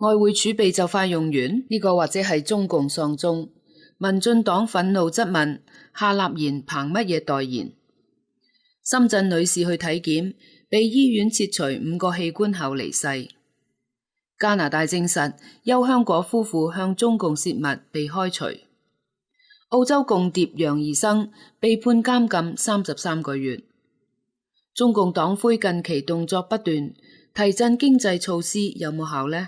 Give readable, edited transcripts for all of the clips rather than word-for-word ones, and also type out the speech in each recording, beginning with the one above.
外匯儲備就快用完，呢個或者係中共喪鐘。民進黨憤怒質問夏立言憑乜嘢代言？深圳女士去體檢，被醫院切除5個器官後離世。加拿大證實邱香果夫婦向中共洩密被開除。澳洲共諜楊怡生被判監禁33個月。中共黨魁近期動作不斷，提振經濟措施有冇效呢？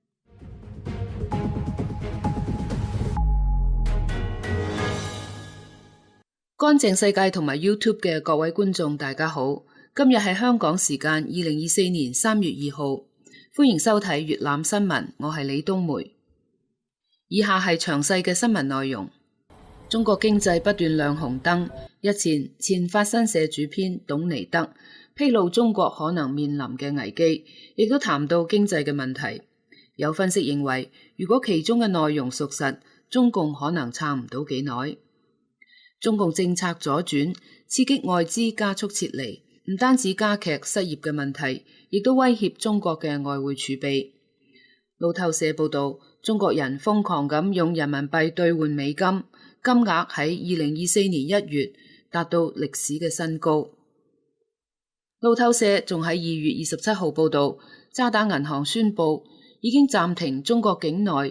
乾淨世界同埋 YouTube 嘅各位觀眾大家好，今日係香港時間2024年3月2號，歡迎收睇粵覽新聞，我係李冬梅。以下係詳細嘅新聞內容。中國經濟不斷亮紅燈，日前前法新社主編董尼德披露中國可能面臨嘅危機，亦都談到經濟嘅問題。有分析認為，如果其中嘅內容屬實，中共可能撐唔到幾耐。中共政策左轉，刺激外資加速撤離，唔單止加劇失業嘅問題，亦都威脅中國嘅外匯儲備。路透社報道，中國人瘋狂咁用人民幣兌換美金，金額喺2024年1月達到歷史嘅新高。路透社仲喺2月27號報道，渣打銀行宣布已經暫停中國境內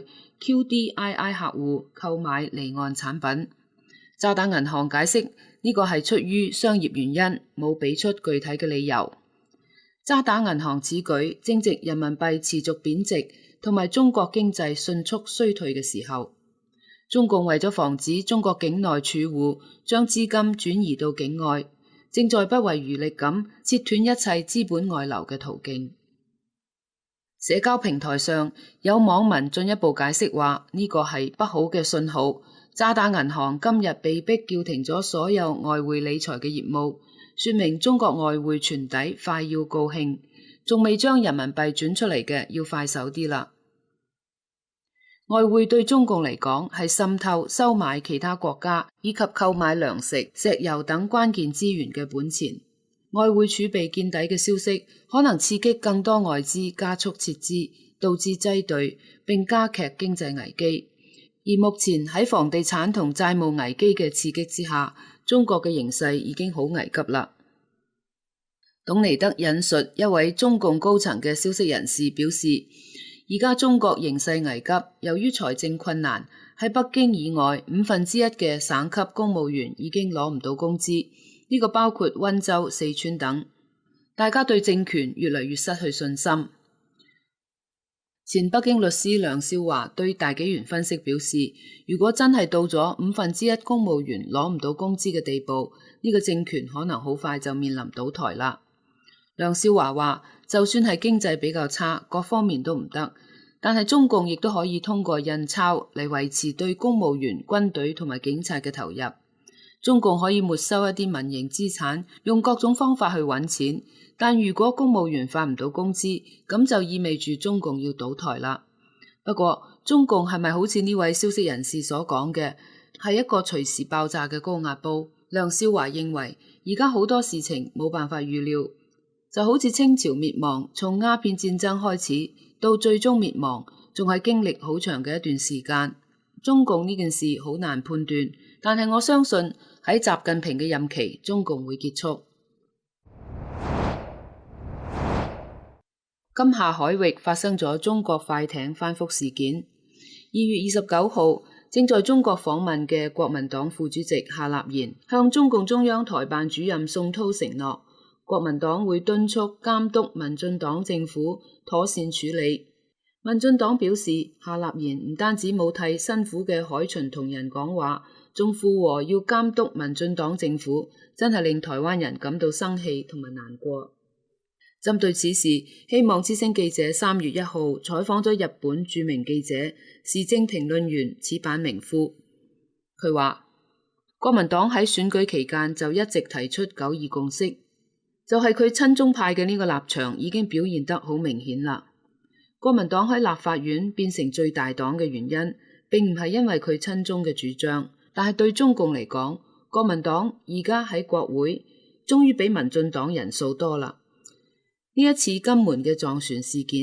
QDII 客戶購買離岸產品。渣打銀行解釋呢個係出於商業原因，冇俾出具體嘅理由。渣打銀行此舉正值人民幣持續貶值同埋中國經濟迅速衰退嘅時候。中共為咗防止中國境內儲戶將資金轉移到境外，正在不遺餘力咁切斷一切資本外流嘅途徑。社交平台上有網民進一步解釋話，呢個係不好嘅信號。渣打銀行今日被迫叫停咗所有外匯理財嘅業務，說明中國外匯存底快要告罄，仲未將人民幣轉出嚟嘅要快手啲啦。外匯對中共嚟講係滲透、收買其他國家以及購買糧食、石油等關鍵資源嘅本錢。外匯儲備見底嘅消息可能刺激更多外資加速撤資，導致擠兌並加劇經濟危機。而目前喺房地產同債務危機嘅刺激之下，中國嘅形勢已經好危急啦。董尼德引述一位中共高層嘅消息人士表示，而家中國形勢危急，由於財政困難，喺北京以外1/5嘅省級公務員已經攞唔到工資，呢個包括溫州、四川等。大家對政權越嚟越失去信心。前北京律師梁少華對大紀元分析表示，如果真係到咗1/5公務員攞唔到工資嘅地步，呢個政權可能好快就面臨倒台啦。梁少華話，就算係經濟比較差，各方面都唔得，但係中共亦都可以通過印鈔嚟維持對公務員、軍隊同埋警察嘅投入。中共可以沒收一啲民營資產，用各種方法去揾錢，但如果公務員發唔到工資，咁就意味住中共要倒台啦。不過，中共係咪好似呢位消息人士所講嘅，係一個隨時爆炸嘅高壓煲？梁少華認為，而家好多事情冇辦法預料，就好似清朝滅亡，從鴉片戰爭開始到最終滅亡，仲係經歷好長嘅一段時間。中共呢件事好難判斷，但係我相信喺習近平嘅任期，中共會結束。金廈海域發生咗中國快艇翻覆事件。2月29號，正在中國訪問嘅國民黨副主席夏立言向中共中央台辦主任宋濤承諾，國民黨會敦促監督民進黨政府妥善處理。民進黨表示，夏立言唔單止冇替辛苦嘅海巡同仁講話，仲附和要監督民進黨政府，真係令台灣人感到生氣同埋難過。針對此事，希望之聲記者3月1號採訪咗日本著名記者、時政評論員矢板明夫。佢話，國民黨喺選舉期間就一直提出9·2共識，就係佢親中派嘅呢個立場已經表現得好明顯啦。國民黨喺立法院變成最大黨嘅原因，並唔係因為佢親中嘅主張，但係對中共嚟講，國民黨而家喺國會終於比民進黨人數多啦。呢一次金門嘅撞船事件，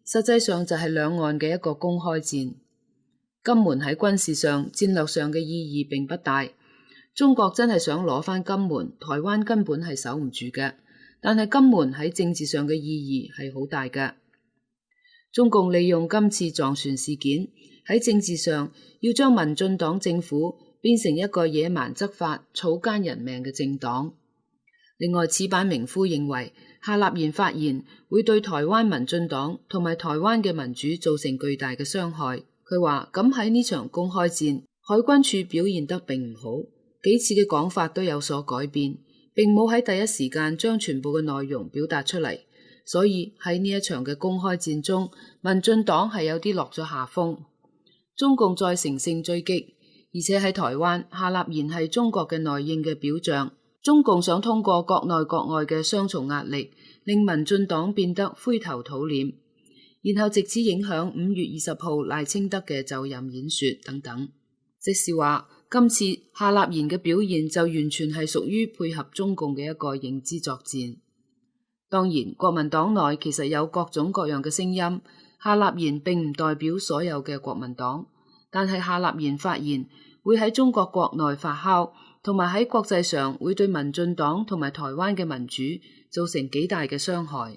實際上就係兩岸嘅一個公開戰。金門喺軍事上、戰略上嘅意義並不大。中國真係想攞返金門，台灣根本係守唔住嘅。但係金門喺政治上嘅意義係好大嘅。中共利用今次撞船事件喺政治上要將民進黨政府變成一個野蠻執法、草菅人命嘅政黨。另外，此版名夫認為夏立言發言會對台灣民進黨同埋台灣嘅民主造成巨大嘅傷害。佢話咁喺呢場公開戰，海軍處表現得並唔好，幾次嘅講法都有所改變，並冇喺第一時間將全部嘅內容表達出嚟，所以喺呢一場嘅公開戰中，民進黨係有啲落咗下風。中共再乘勝追擊，而且喺台灣，夏立言係中國嘅內應嘅表象。中共想通過國內國外嘅雙重壓力，令民進黨變得灰頭土臉，然後藉此影響5月20號賴清德嘅就任演說等等。即是話，今次夏立言嘅表現就完全係屬於配合中共嘅一個認知作戰。當然，國民黨內其實有各種各樣嘅聲音，夏立言並唔代表所有嘅國民黨，但係夏立言發言會喺中國國內發酵，同埋喺國際上會對民進黨同埋台灣嘅民主造成幾大嘅傷害。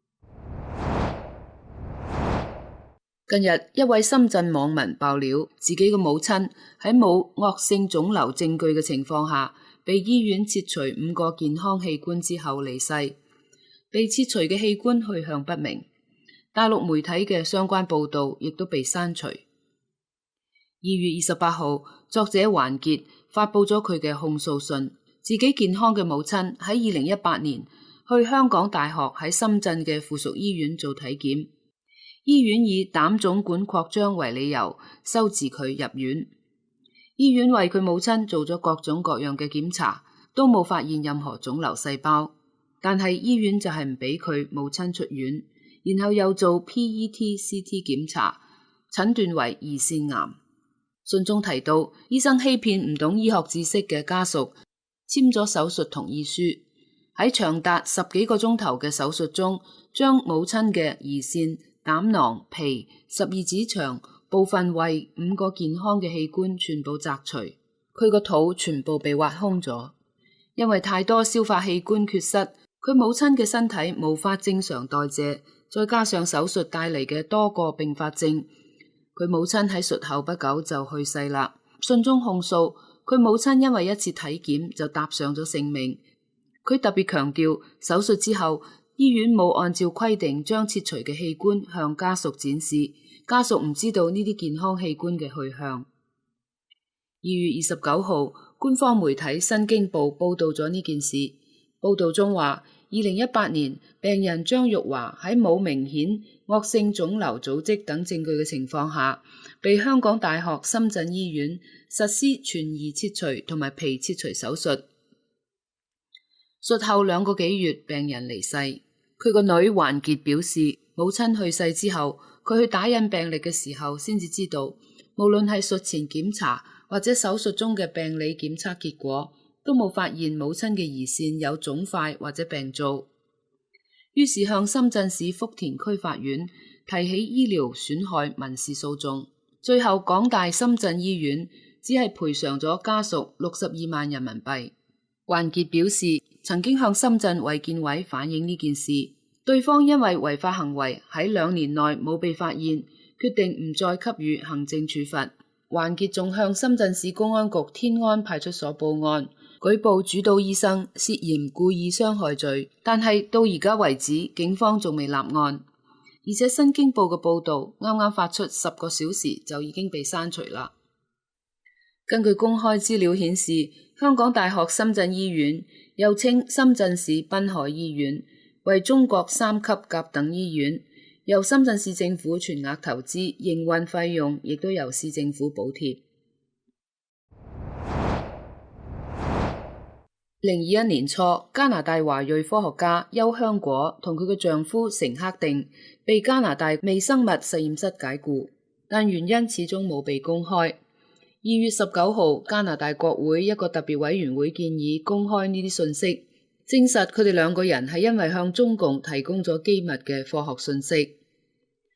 近日，一位深圳網民爆料，自己嘅母親喺冇惡性腫瘤證據嘅情況下，被醫院切除5個健康器官之後離世。被切除嘅器官去向不明，大陸媒體嘅相關報導亦都被刪除。2月28號，作者環傑發佈咗佢嘅控訴信，自己健康嘅母親喺2018年去香港大學喺深圳嘅附屬醫院做體檢，醫院以膽總管擴張為理由收治佢入院。醫院為佢母親做咗各種各樣嘅檢查，都冇發現任何腫瘤細胞，但係醫院就係唔俾佢母親出院，然後又做 PET-CT 檢查，診斷為胰腺癌。信中提到，醫生欺騙唔懂醫學知識嘅家屬，簽咗手術同意書，喺長達10幾個鐘頭嘅手術中，將母親嘅胰腺、膽囊、脾、12指腸、部分胃5個健康嘅器官全部摘除，佢個肚全部被挖空咗。因為太多消化器官缺失，佢母親嘅身體無法正常代謝，再加上手術帶嚟嘅多個併發症，佢母親喺術後不久就去世啦。信中控訴，佢母親因為一次體檢就搭上咗性命。佢特別強調，手術之後，醫院冇按照規定將切除嘅器官向家屬展示，家屬唔知道呢啲健康器官嘅去向。2月29號，官方媒體《新京報》報道咗呢件事。報道中話，2018年病人張玉華喺冇明顯惡性腫瘤組織等證據嘅情況下，被香港大學深圳醫院實施全胰切除同埋脾切除手術。術後2個幾月，病人離世。佢個女環傑表示，母親去世之後，佢去打印病歷嘅時候先至知道，無論係術前檢查或者手術中嘅病理檢測結果，都冇發現母親嘅胰腺有腫塊或者病灶。於是向深圳市福田區法院提起醫療損害民事訴訟。最後港大深圳醫院只係賠償咗家屬62萬人民幣。環傑表示，曾經向深圳衛健委反映呢件事，對方因為違法行為喺2年內冇被發現，決定唔再給予行政處罰。環傑仲向深圳市公安局天安派出所報案，舉報主刀醫生涉嫌故意傷害罪，但係到而家為止，警方仲未立案。而且新京報嘅報導啱啱發出10個小時就已經被刪除啦。根據公開資料顯示，香港大學深圳醫院又稱深圳市濱海醫院，為中國3級甲等醫院，由深圳市政府全額投資，營運費用亦都由市政府補貼。2021年初，加拿大華裔科學家邱香果同佢嘅丈夫成克定被加拿大微生物實驗室解僱，但原因始終冇被公開。2月19號，加拿大國會一個特別委員會建議公開呢啲信息，證實佢哋2個人係因為向中共提供咗機密嘅科學信息。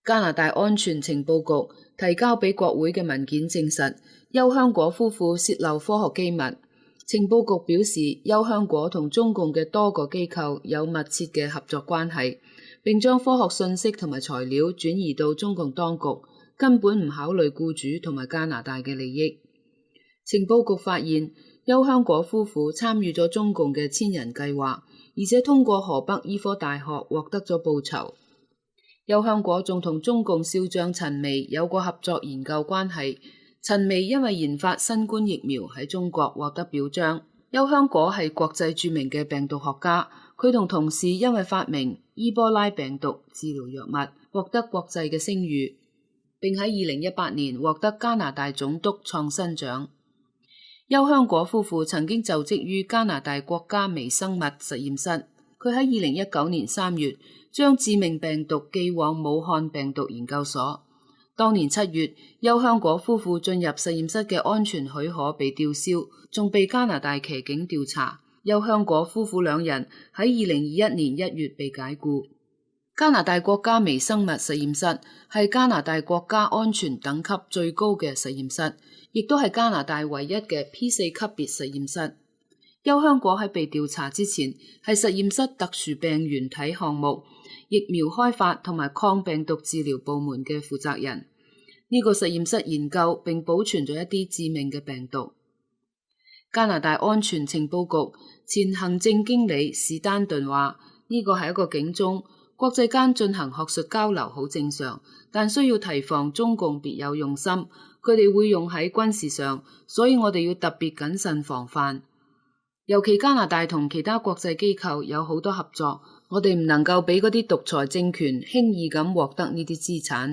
加拿大安全情報局提交俾國會嘅文件證實，邱香果夫婦洩漏科學機密。情報局表示，邱香果同中共嘅多個機構有密切嘅合作關係，並將科學信息同埋材料轉移到中共當局，根本唔考慮僱主同埋加拿大嘅利益。情報局發現，邱香果夫婦參與咗中共嘅千人計劃，而且通過河北醫科大學獲得咗報酬。邱香果仲同中共少將陳薇有過合作研究關係。陳薇因為研發新冠疫苗喺中國獲得表彰。邱香果係國際著名嘅病毒學家，佢同同事因為發明伊波拉病毒治療藥物獲得國際嘅聲譽，並喺2018年獲得加拿大總督創新獎。邱香果夫婦曾經就職於加拿大國家微生物實驗室，佢喺2019年3月將致命病毒寄往武漢病毒研究所。當年7月，邱香果夫婦進入實驗室嘅安全許可被吊銷，仲被加拿大騎警調查。邱香果夫婦兩人喺2021年1月被解僱。加拿大國家微生物實驗室係加拿大國家安全等級最高嘅實驗室，亦都係加拿大唯一嘅 P4 級別實驗室。邱香果喺被調查之前係實驗室特殊病原體項目、疫苗開發同埋抗病毒治療部門嘅負責人。呢個實驗室研究並保存咗一啲致命嘅病毒。加拿大安全情報局前行政經理史丹頓話：呢個係一個警鐘，國際間進行學術交流好正常，但需要提防中共別有用心，佢哋會用喺軍事上，所以我哋要特別謹慎防範。尤其加拿大同其他國際機構有好多合作，我哋唔能夠俾嗰啲獨裁政權輕易咁獲得呢啲資產。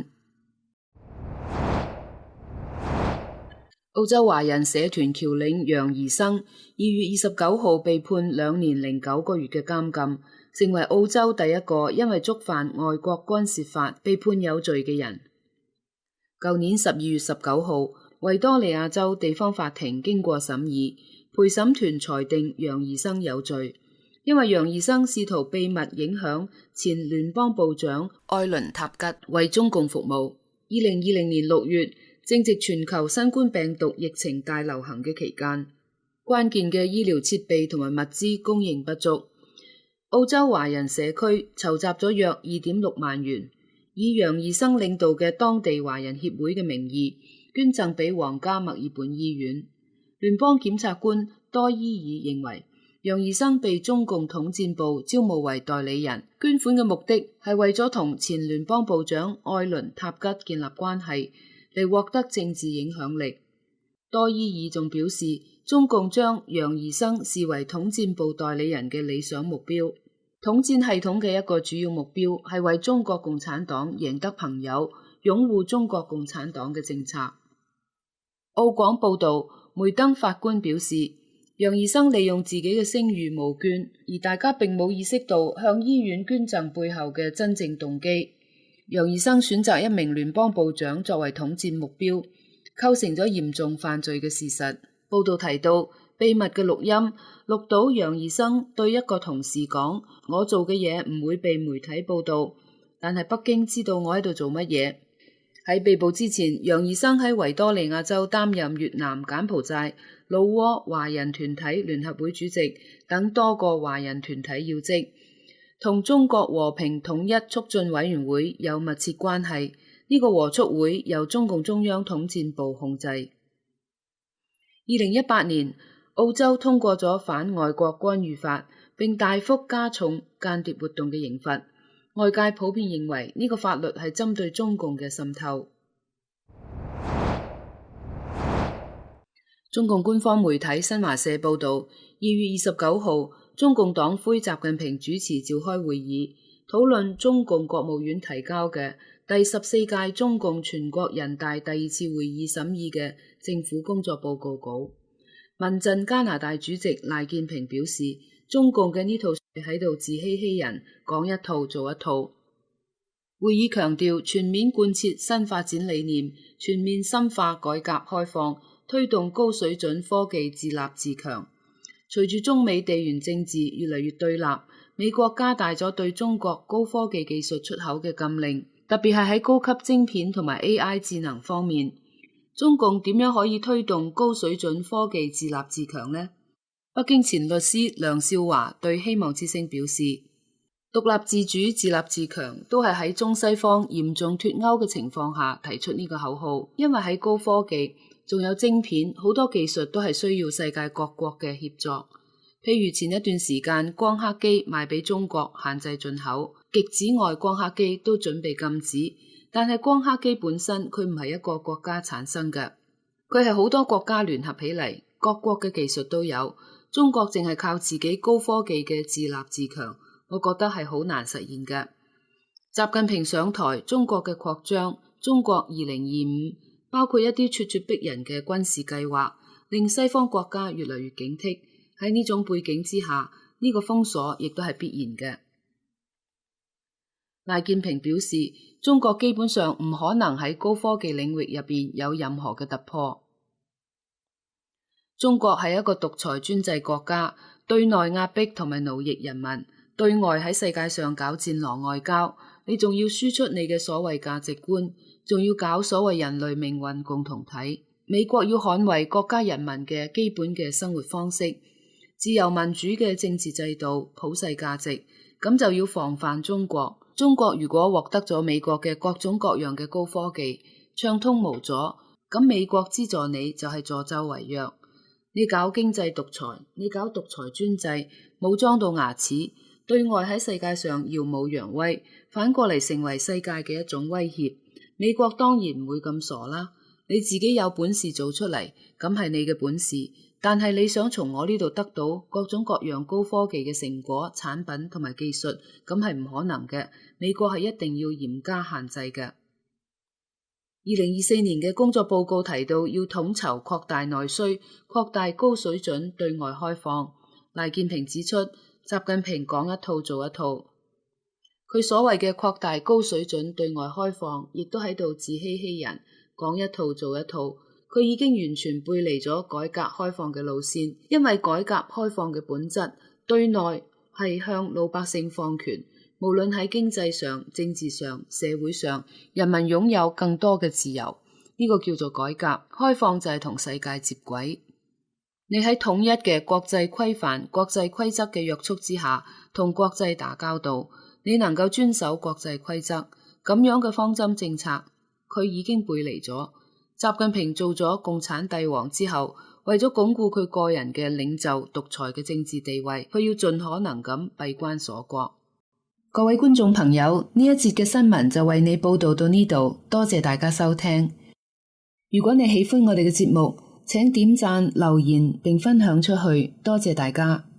澳洲華人社團僑領楊怡生2月29號被判2年零9個月嘅監禁，成為澳洲第一個因為觸犯外國干涉法被判有罪嘅人。舊年12月19號，維多利亞州地方法庭經過審議，陪審團裁定楊怡生有罪，因為楊怡生試圖秘密影響前聯邦部長艾倫塔吉為中共服務。2020年6月，正值全球新冠病毒疫情大流行嘅期間，關鍵嘅醫療設備同埋物資供應不足。澳洲華人社區籌集咗約2.6萬元，以楊怡生領導嘅當地華人協會嘅名義捐贈俾皇家墨爾本醫院。聯邦檢察官多伊爾認為，楊怡生被中共統戰部招募為代理人，捐款嘅目的係為咗同前聯邦部長艾倫塔吉建立關係，嚟獲得政治影響力。多伊爾仲表示，中共將楊怡生視為統戰部代理人嘅理想目標。統戰系統嘅一個主要目標係為中國共產黨贏得朋友，擁護中國共產黨嘅政策。澳廣報道，梅登法官表示，楊怡生利用自己嘅聲譽募捐，而大家並冇意識到向醫院捐贈背後嘅真正動機。楊怡生選擇一名聯邦部長作為統戰目標，構成咗嚴重犯罪嘅事實。報道提到，秘密嘅錄音錄到楊怡生對一個同事講：我做嘅嘢唔會被媒體報道，但係北京知道我喺度做乜嘢。喺被捕之前，楊怡生喺維多利亞州擔任越南、柬埔寨、老撾華人團體聯合會主席等多個華人團體要職，同中國和平統一促進委員會有密切關係。呢個和促會由中共中央統戰部控制。2018年，澳洲通過咗反外國干預法，並大幅加重間諜活動嘅刑罰。外界普遍認為呢個法律係針對中共嘅滲透。中共官方媒體新華社報道，2月29號，中共黨魁習近平主持召開會議，討論中共國務院提交嘅第14屆中共全國人大第2次會議審議嘅政府工作報告稿。民陣加拿大主席賴建平表示，中共嘅呢套喺度自欺欺人，講一套做一套。會議強調全面貫徹新發展理念，全面深化改革開放，推動高水準科技自立自強。隨住中美地緣政治越嚟越對立，美國加大咗對中國高科技技術出口嘅禁令， 特別係喺高級晶片同埋 AI 智能方面，中共點樣可以推動高水準科技自立自強呢？北京前律師梁少華對希望之聲表示，獨立自主、自立自強都係喺中西方嚴重脫鈎嘅情況下提出呢個口號，因為喺高科技仲有晶片，好多技術都係需要世界各國嘅協作。譬如前一段時間光刻機賣俾中國限制進口，極紫外光刻機都準備禁止，但係光刻機本身佢唔係一個國家產生嘅，佢係好多國家聯合起嚟，各國嘅技術都有，中國淨係靠自己高科技嘅自立自強，我覺得係好難實現嘅。習近平上台，中國嘅擴張，中國2025，包括一啲咄咄逼人嘅軍事計劃，令西方國家越嚟越警惕。喺呢種背景之下，呢個封鎖亦都係必然嘅。賴建平表示，中國基本上唔可能喺高科技領域入邊有任何嘅突破。中國係一個獨裁專制國家，對內壓迫同埋奴役人民，對外喺世界上搞戰狼外交，你仲要輸出你嘅所謂價值觀，仲要搞所謂人類命運共同體。美國要捍衛國家人民嘅基本嘅生活方式，自由民主嘅政治制度、普世價值，咁就要防範中國。中國如果獲得咗美國嘅各種各樣嘅高科技，暢通無阻，咁美國資助你就係助紂為虐。你搞經濟獨裁，你搞獨裁專制，武裝到牙齒，對外喺世界上耀武揚威，反過嚟成為世界嘅一種威脅。美國當然唔會咁傻啦，你自己有本事做出嚟，咁係你嘅本事。但係你想從我呢度得到各種各樣高科技嘅成果、產品同埋技術，咁係唔可能嘅。美國係一定要嚴加限制嘅。2024年嘅工作報告提到，要統籌擴大內需，擴大高水準對外開放。賴建平指出，習近平講一套做一套，佢所謂嘅擴大高水準對外開放，亦都喺度自欺欺人，講一套做一套。佢已經完全背離咗改革開放嘅路線，因為改革開放嘅本質對內係向老百姓放權，無論喺經濟上、政治上、社會上，人民擁有更多嘅自由，呢個叫做改革開放，就係同世界接軌。你喺統一嘅國際規範、國際規則嘅約束之下，同國際打交道，你能夠遵守國際規則，咁樣嘅方針政策，佢已經背離咗。習近平做咗共產帝王之後，為咗鞏固佢個人嘅領袖獨裁嘅政治地位，佢要盡可能咁閉關鎖國。各位觀眾朋友，呢一節嘅新聞就為你報道到呢度，多謝大家收聽。如果你喜歡我哋嘅節目，請點讚、留言並分享出去，多謝大家。